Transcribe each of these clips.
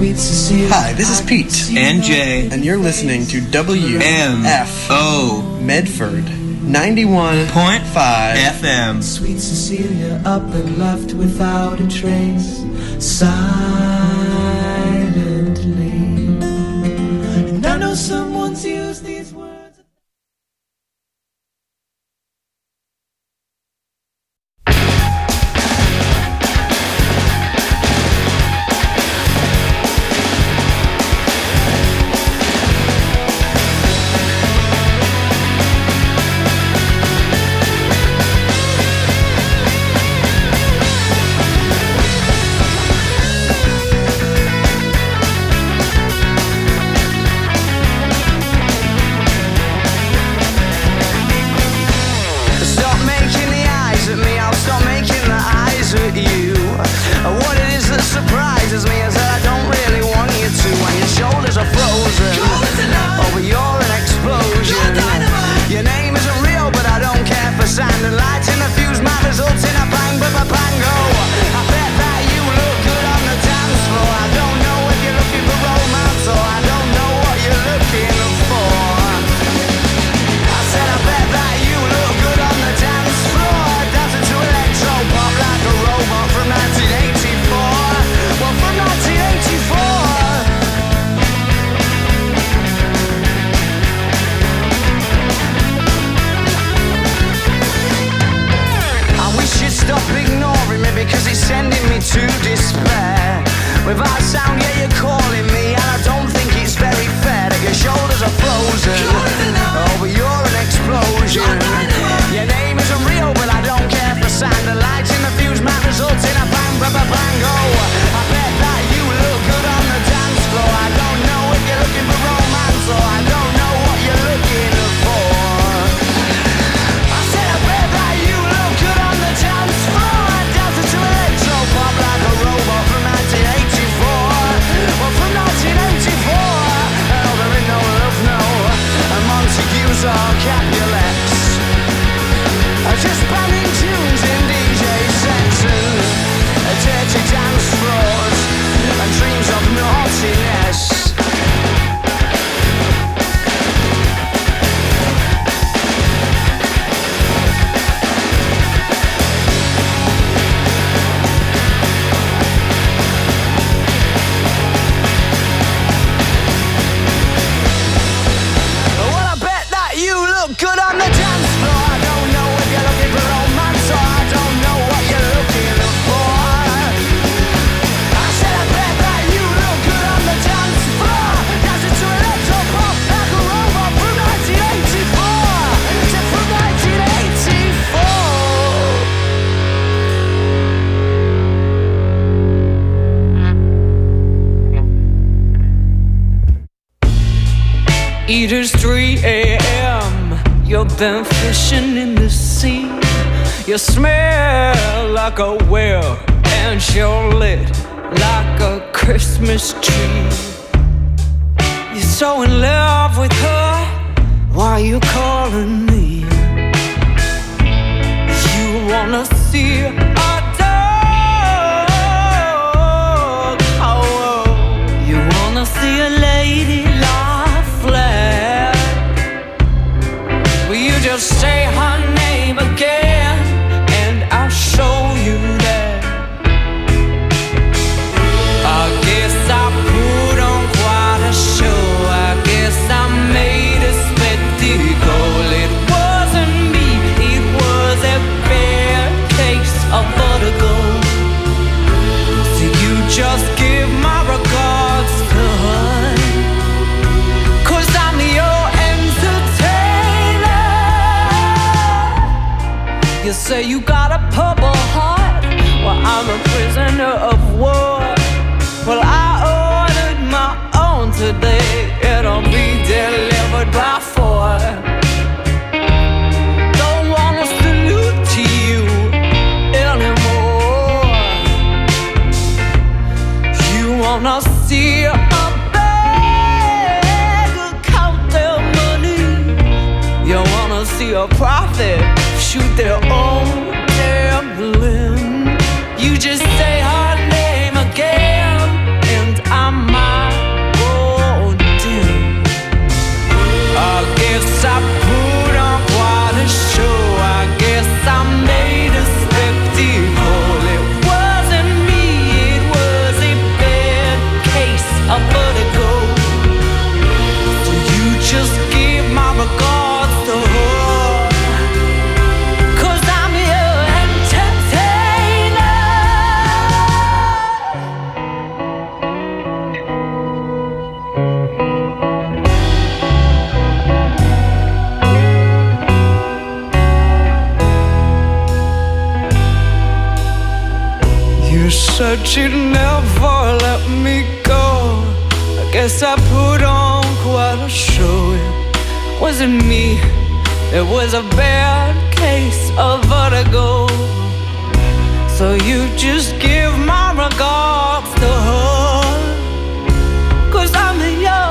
Sweet Cecilia. Hi, this is Pete. And Jay. And you're listening to WMFO Medford 91.5 FM. Sweet Cecilia up and left without a trace, silently. And I know someone's used these words. It is 3 a.m. You've been fishing in the sea. You smell like a whale, and you're lit like a Christmas tree. You're so in love with her. Why you calling me? You wanna see a dog? Oh, you wanna see a lady lie flat? Will you just say her name again, and I'll show you that? I guess I put on quite a show. I guess I made a spectacle. It wasn't me, it was a bad case of vertigo. So you just give my regards to her, 'cause I'm your entertainer. You say you got a purple heart, well I'm a prisoner of war. Well I ordered my own today, it'll be delivered by 4. Don't wanna salute to you anymore. You wanna see a beggar count their money. You wanna see a prophet shoot their own damn limb. You just say her name again, and I might just give my regards to her, 'cause I'm your entertainer. You said you'd never let me go. I guess I put on quite a show. It wasn't me, it was a bad case of vertigo. So you just give my regards to her, 'cause I'm your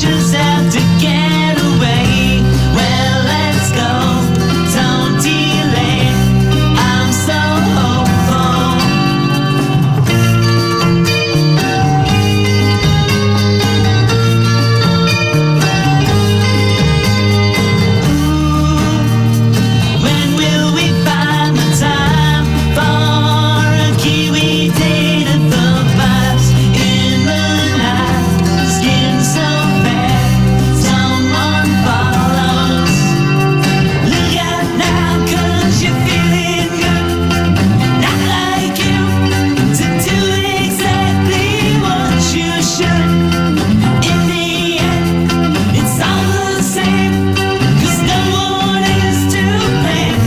just have to get away. Well, let's go, don't delay. I'm so hopeful. When will we find the time for a Kiwi date at the pubs in the night? Skin so bad, someone follows. Look out now, 'cause you're feeling good. Not like you to do exactly what you should. In the end, it's all the same, 'cause no one is to blame.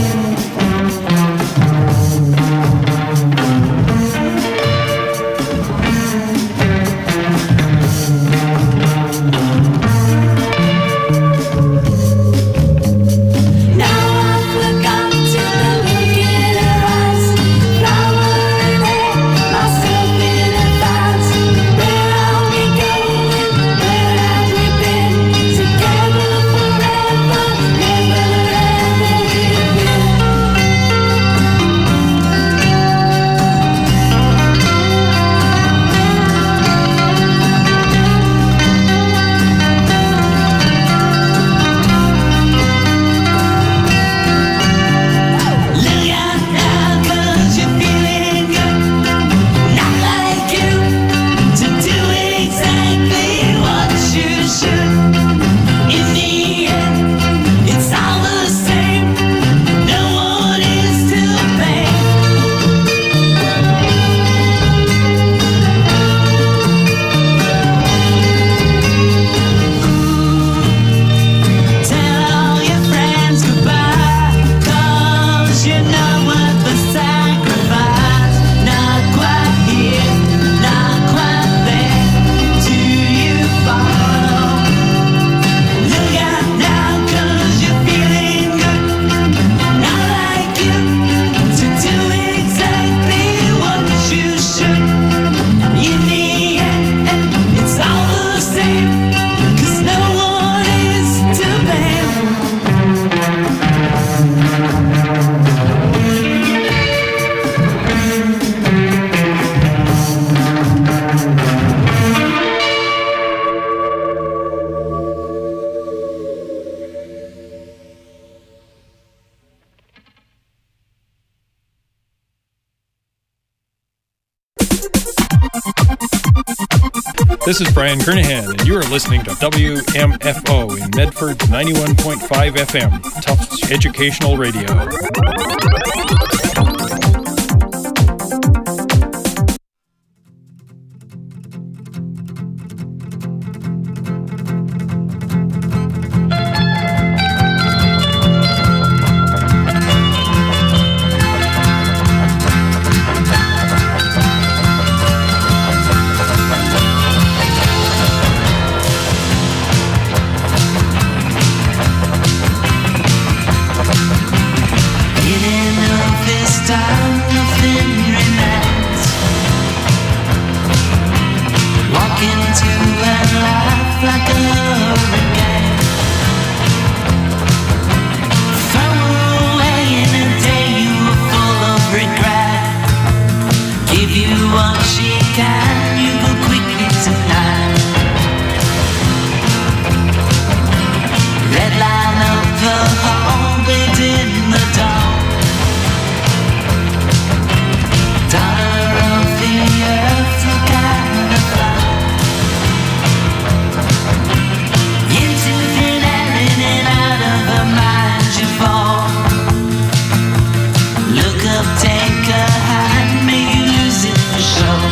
Now I forgot to look in her eyes. Flower in hair, myself in advance. Where are we going? Where have we been? Together forever, never ever again. Look out now, 'cause you're feeling good. Not like you to do exactly what you should. In the end, it's all the same. No one is to blame. Tell all your friends goodbye, 'cause you're not worth the sacrifice. Not quite here, not quite there. Do you follow? Look out now, 'cause you're feeling good. Not like you to do exactly what you should. In the end, it's all the same, 'cause no one is to blame. This is Brian Kernahan, and you are listening to WMFO in Medford 91.5 FM, Tufts Educational Radio. Getting up this time, nothing relaxed. Walk into a life like a hurricane. Throw away in a day you were full of regret. Give you what she can, you go quickly tonight. Red line up the hall, baked in the dawn. Daughter of the earth, look at the fly. Into thin air, in and out of her mind you fall. Look up, take a hand, may you lose it for sure.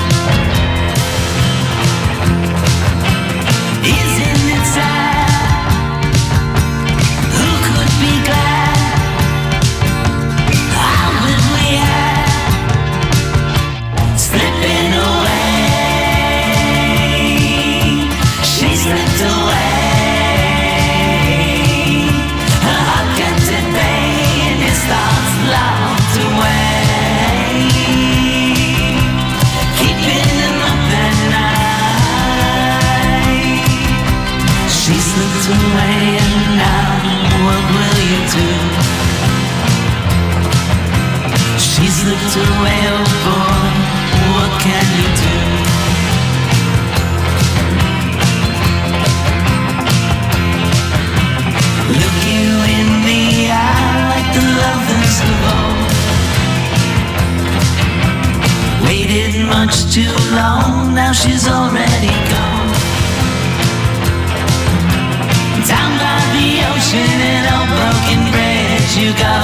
Isn't it sad? Who could be glad? How would we have slipping away? She slipped away. Her heart got to pay, and his thoughts locked away. Keeping them up at night. She slipped away and now what will you do? She slipped away, oh boy, what can you do? Look you in the eye like the lovers of old. Waited much too long, now she's already gone. Down by the ocean in old broken bridge you go.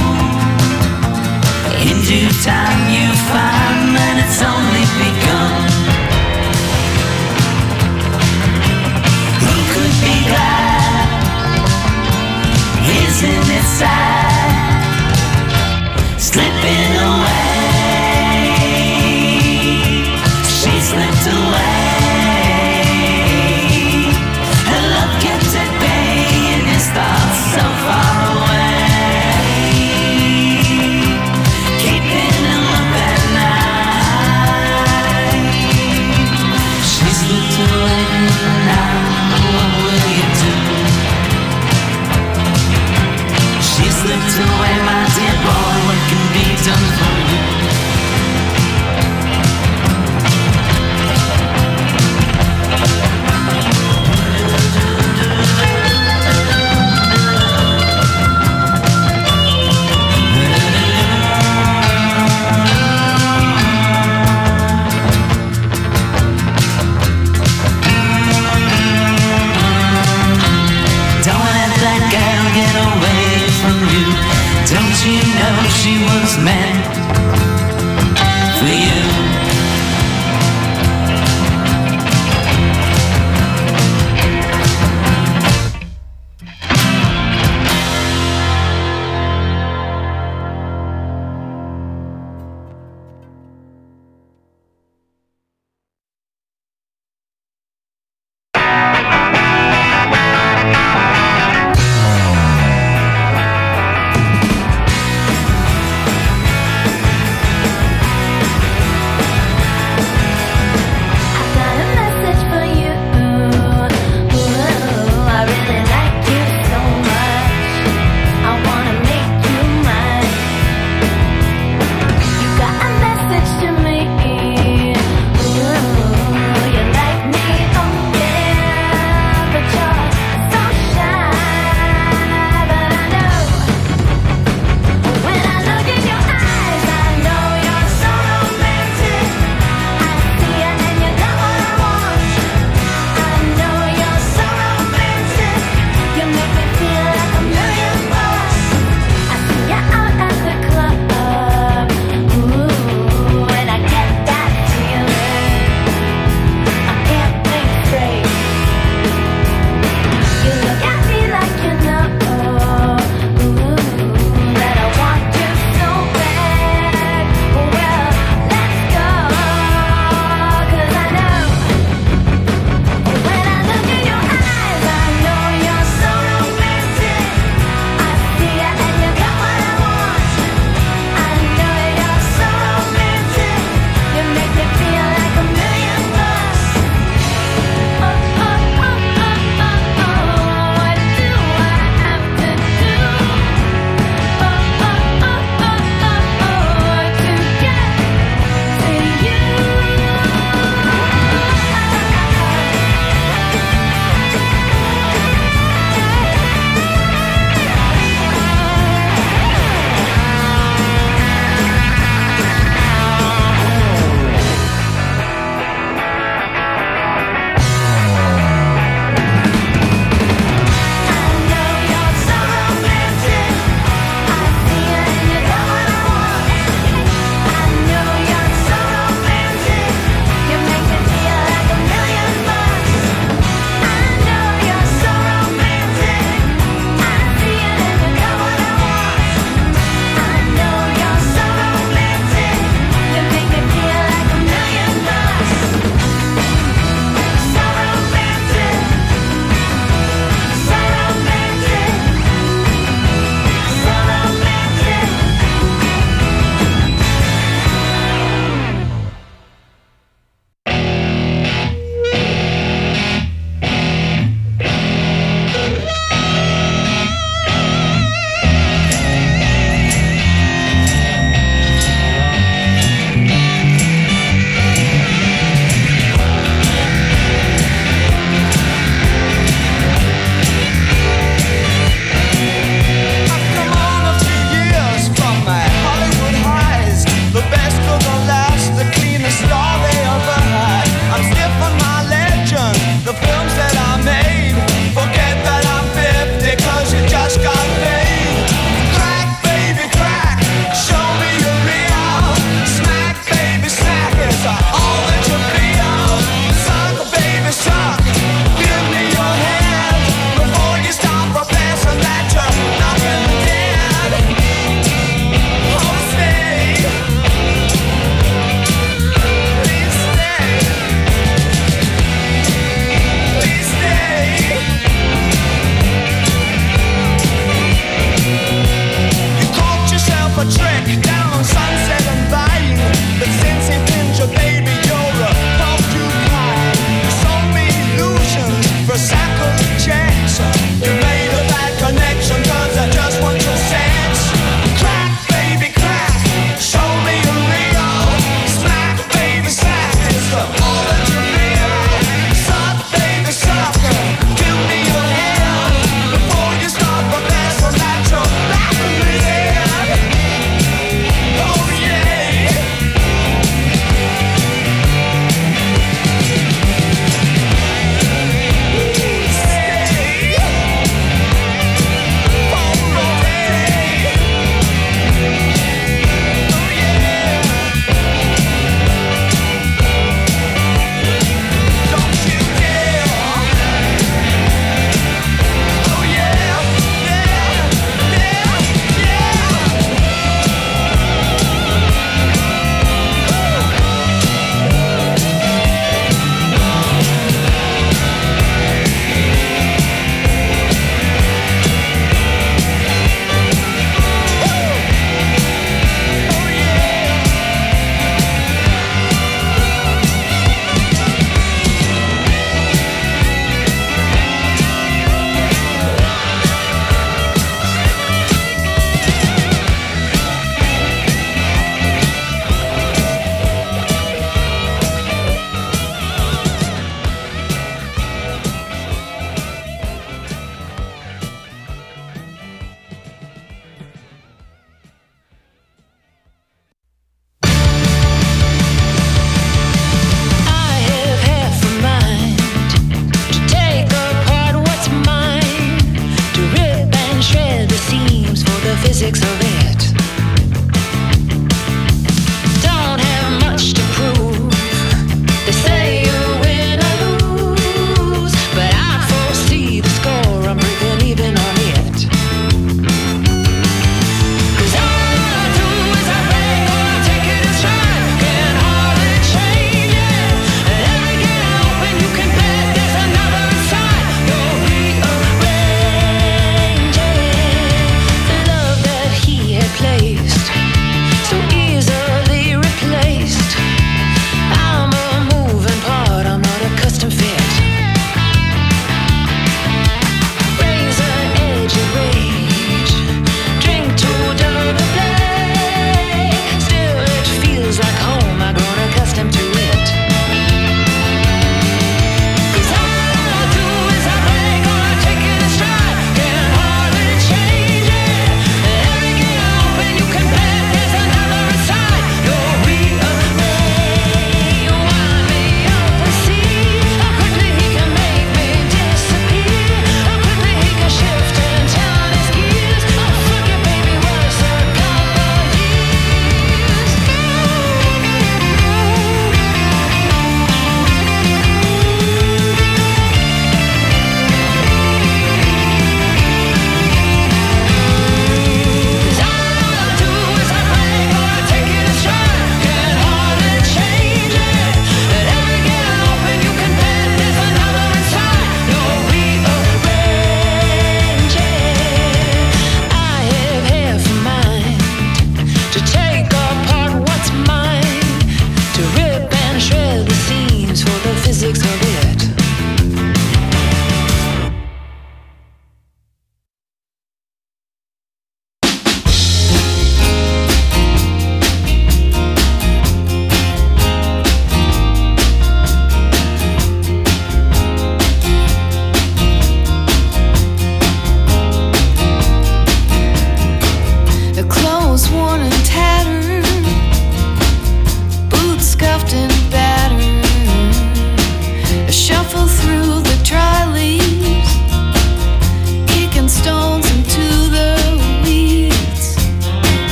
In due time you find that it's only begun. Who could be glad? Isn't it sad? Slipping away. She slipped away. Her love kept at bay and his thoughts so far away. Keeping him up at night. She slipped away now, what will you do? She slipped away, my dear boy, what can be done for you? Don't let that girl get away from you. Don't you know she was meant for you?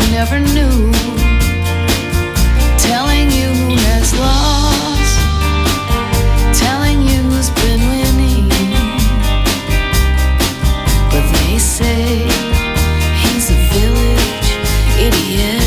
never knew. Telling you who has lost, telling you who's been winning. But they say he's a village idiot.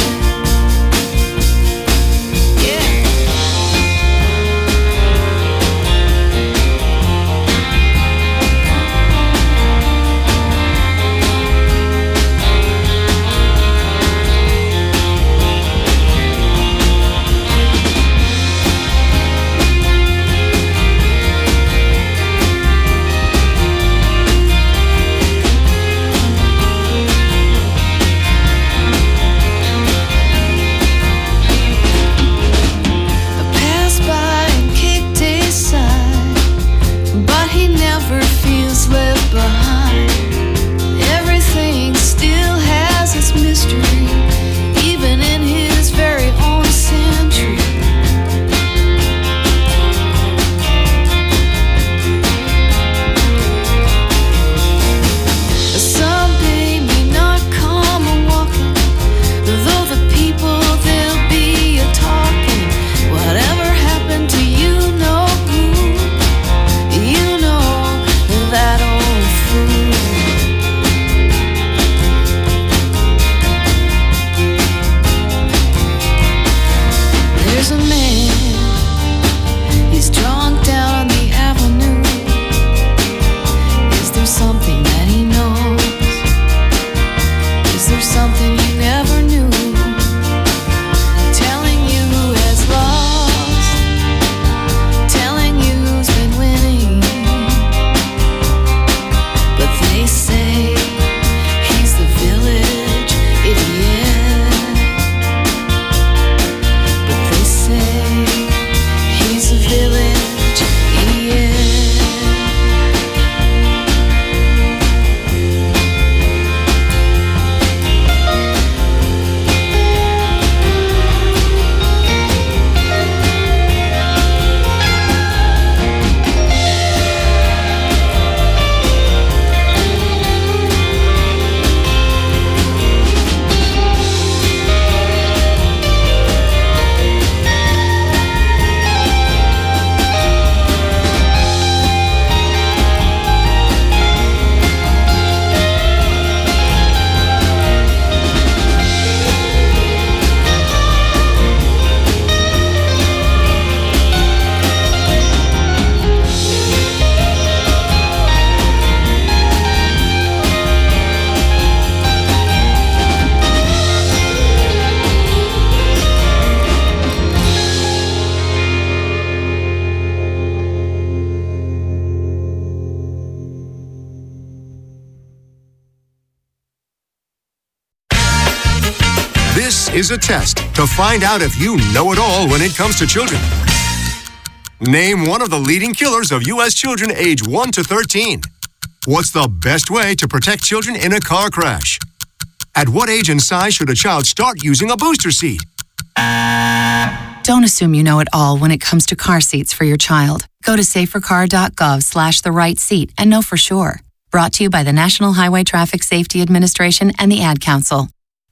Is a test to find out if you know it all when it comes to children. Name one of the leading killers of U.S. children age 1 to 13. What's the best way to protect children in a car crash? At what age and size should a child start using a booster seat? Don't assume you know it all when it comes to car seats for your child. Go to safercar.gov/the-right-seat and know for sure. Brought to you by the National Highway Traffic Safety Administration and the Ad Council.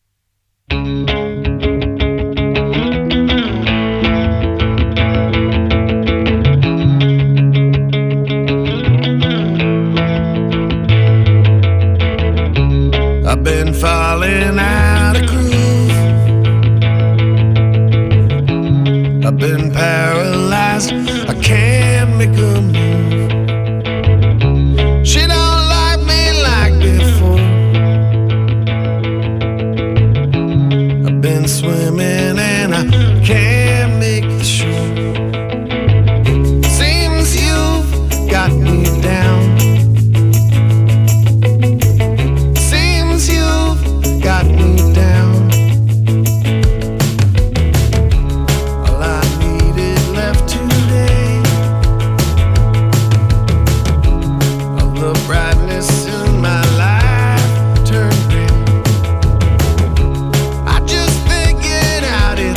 I've been falling out of groove. I've been paralyzed. I can't make a move. She don't like me like before. I've been swimming and I can't make the shore. Seems you've got me down. Got me down. All I needed left today, all the brightness in my life turned gray. I just figured out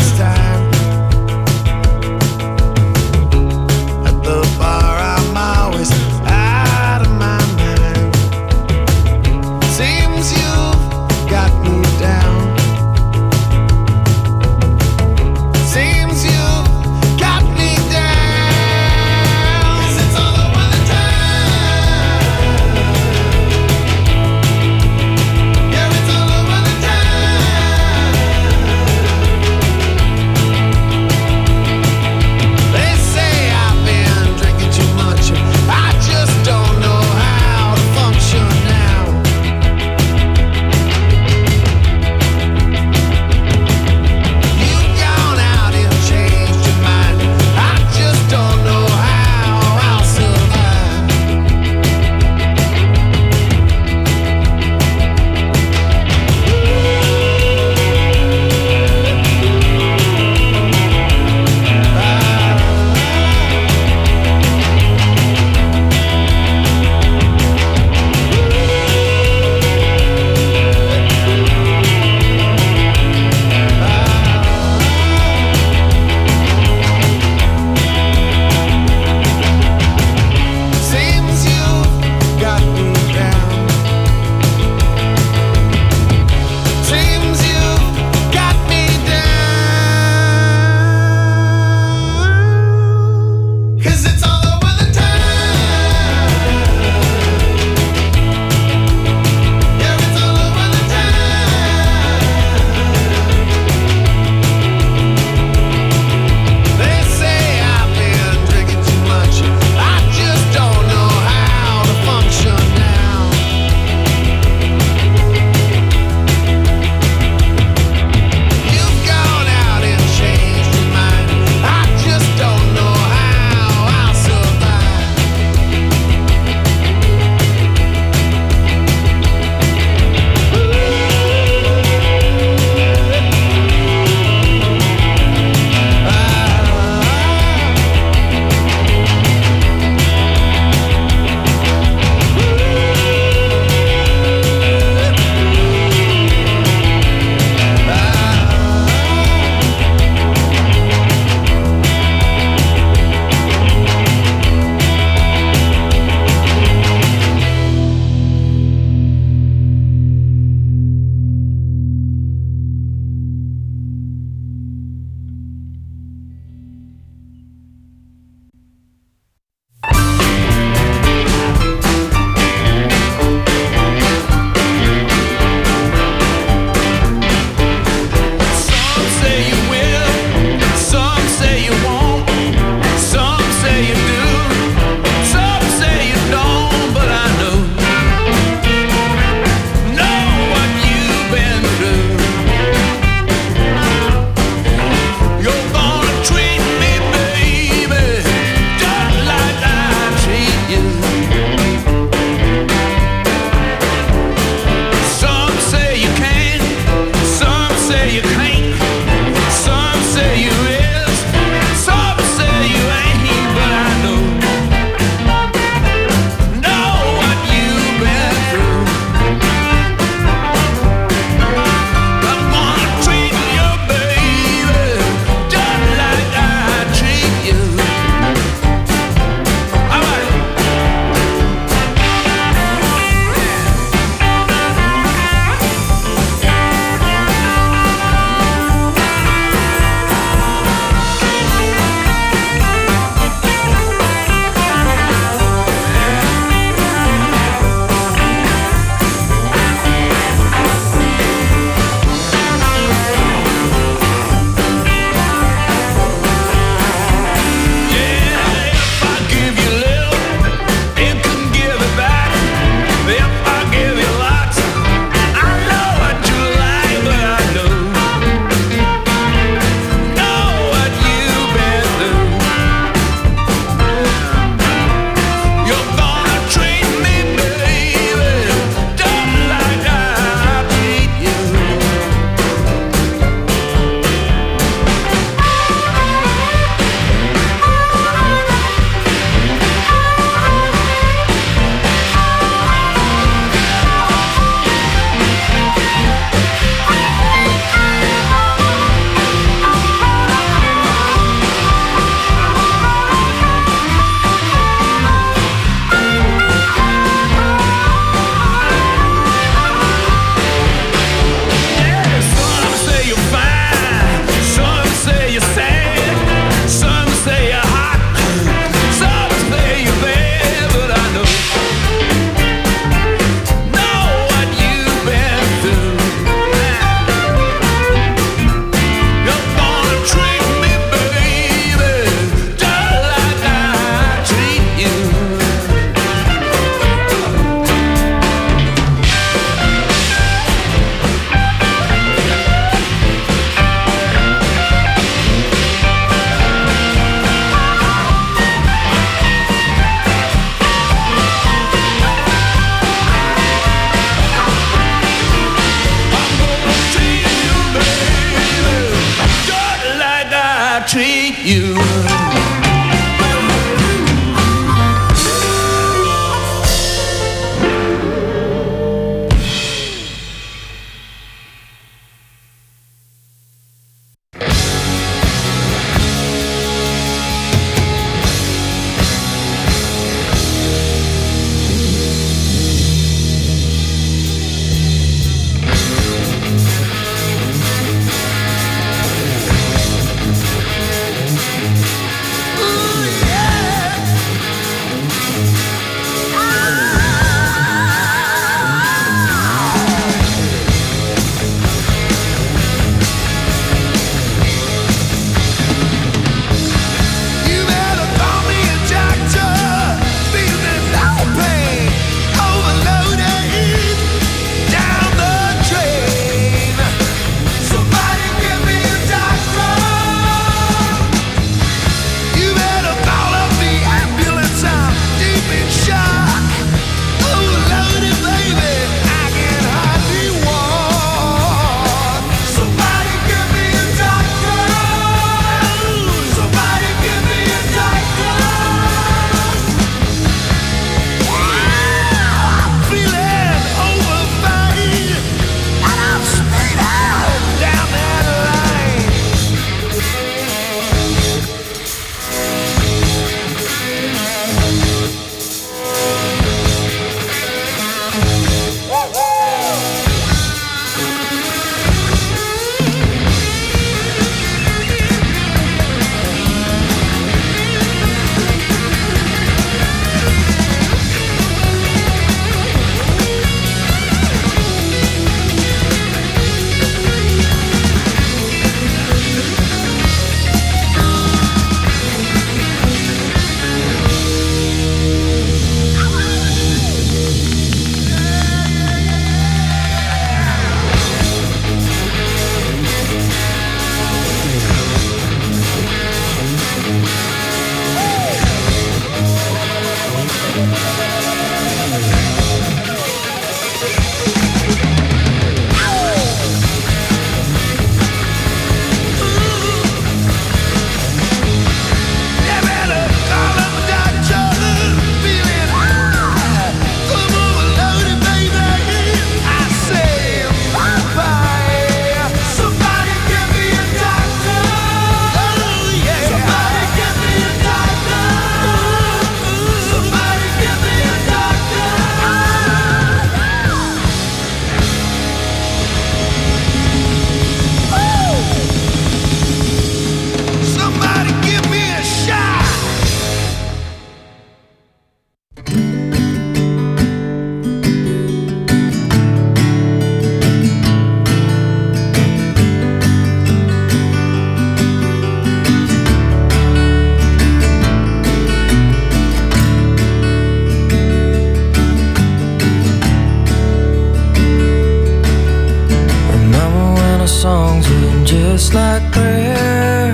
kind of songs written just like prayer,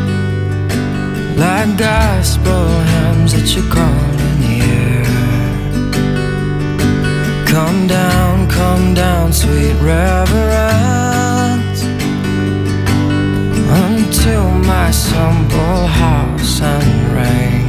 like gospel hymns that you call in the air. Come down, sweet reverence, until my simple house and ring.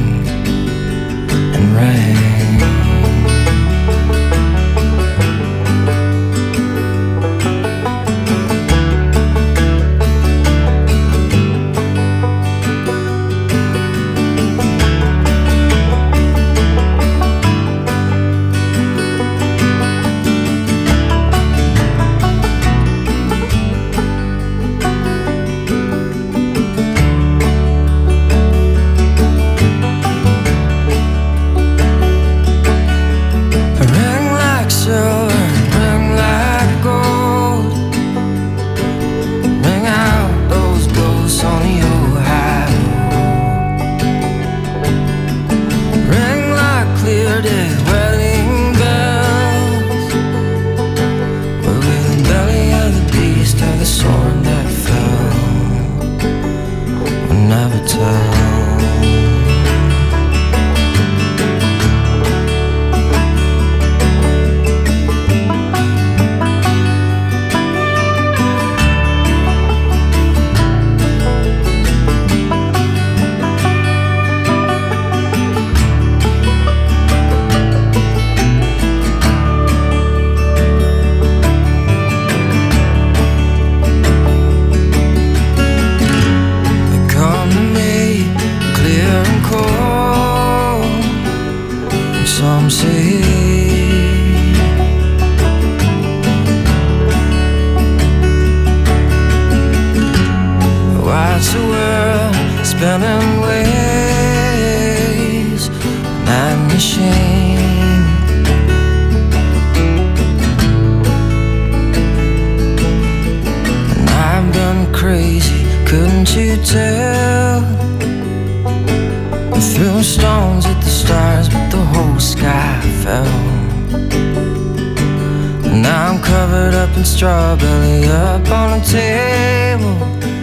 Strawberry up on the table.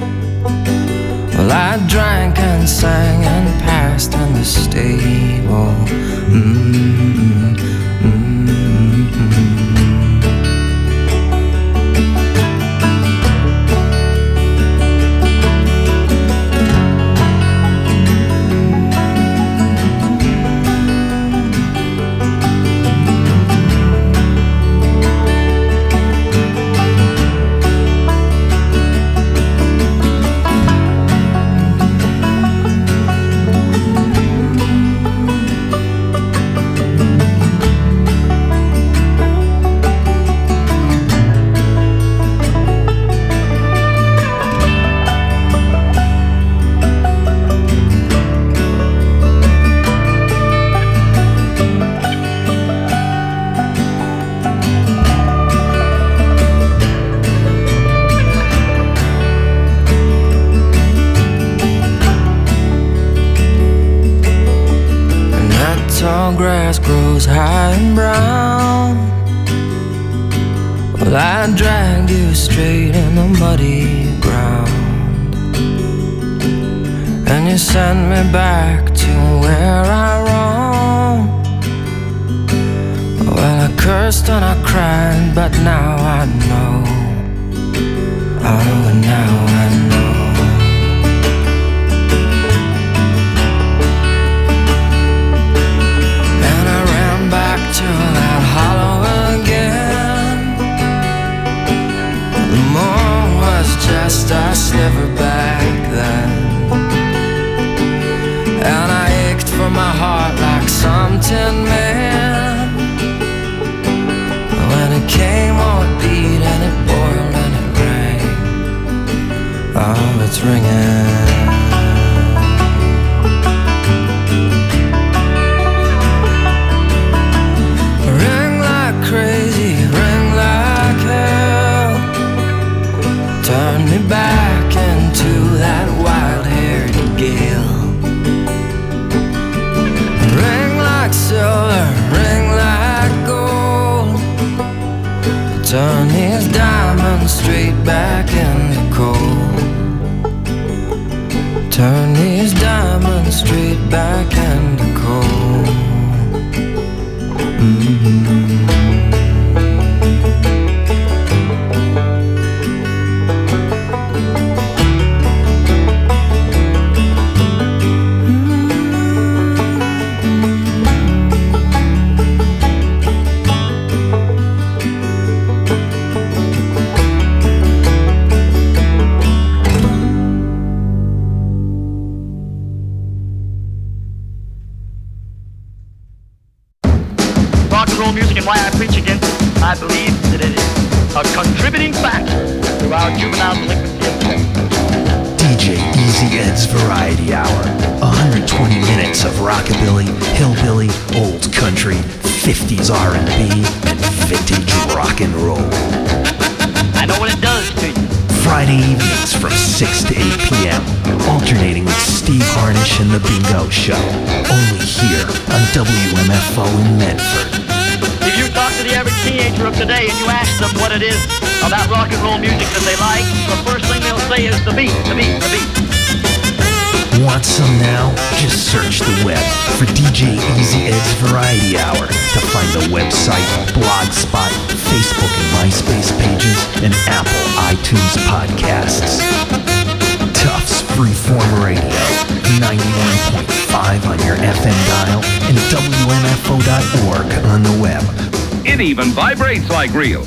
Well, I drank and sang and passed in the stable. Grass grows high and brown. Well, I dragged you straight in the muddy ground, and you sent me back to where I roamed. Well, I cursed and I cried, but now I know. Oh, now I know. To that hollow again. The moon was just a sliver back then, and I ached for my heart like some tin man. When it came, oh, it beat and it boiled and it rang. Oh, it's ringing. Crazy, ring like hell. Turn me back into that wild-haired gale. Ring like silver, ring like gold. Turn these diamonds straight back in turn these diamonds straight back into coal. Why I preach against it, I believe that it is a contributing factor to our juvenile delinquency. DJ Easy Ed's Variety Hour. 120 minutes of rockabilly, hillbilly, old country, 50s R&B, and vintage rock and roll. I know what it does to you. Friday evenings from 6 to 8 p.m. Alternating with Steve Harnish and The Bingo Show. Only here on WMFO in Medford. If you talk to the average teenager of today and you ask them what it is about rock and roll music that they like, the first thing they'll say is the beat, the beat, the beat. Want some now? Just search the web for DJ Easy Ed's Variety Hour to find the website, Blogspot, Facebook and MySpace pages, and Apple iTunes podcasts. Tufts Freeform Radio, 91.5 on your FM dial, and WMFO.org on the web. It even vibrates like real.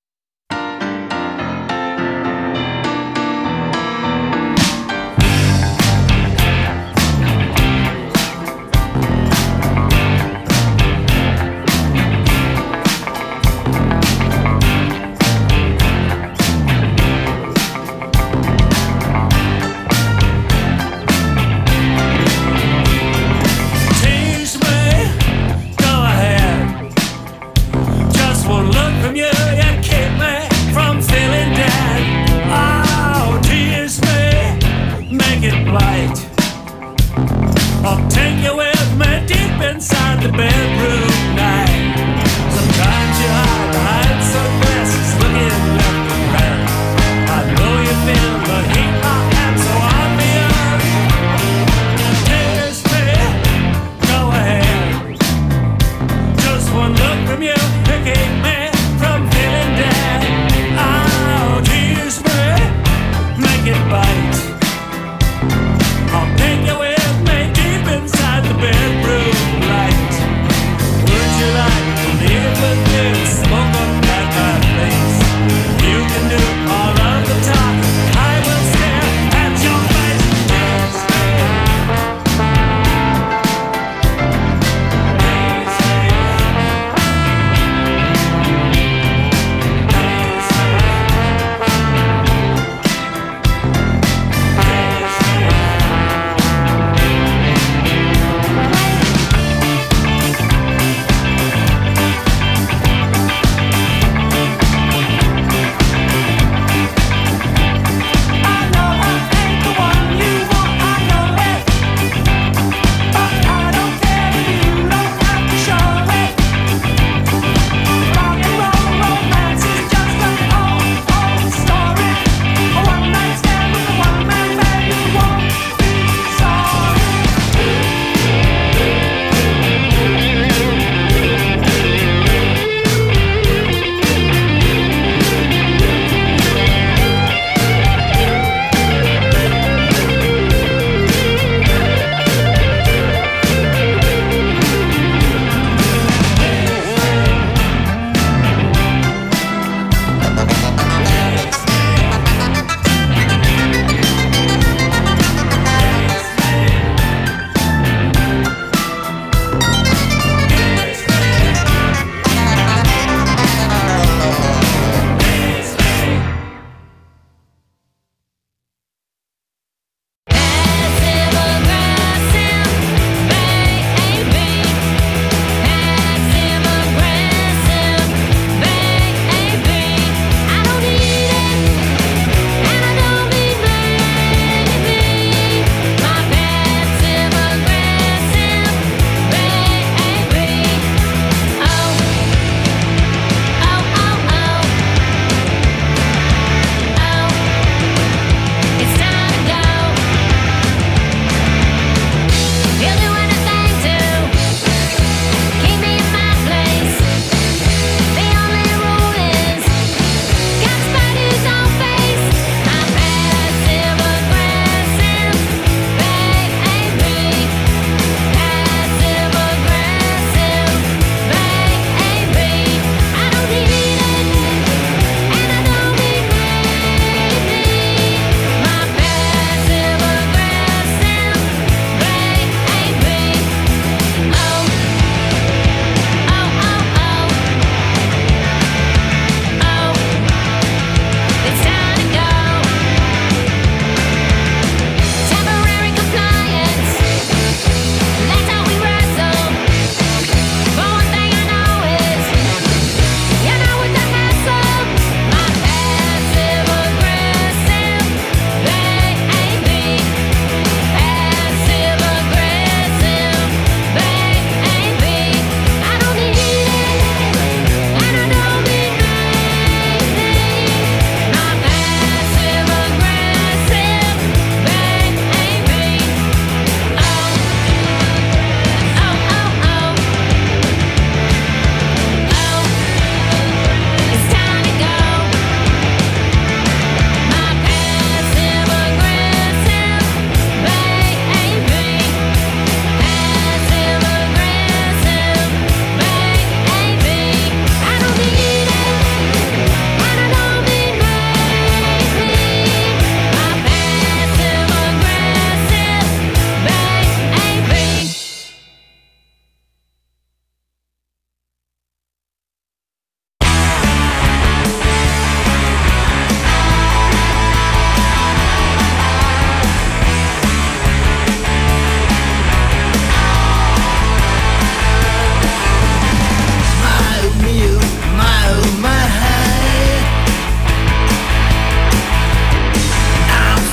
Tease me, go ahead. Just one look from you, you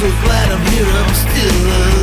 so glad I'm here, I'm still alive.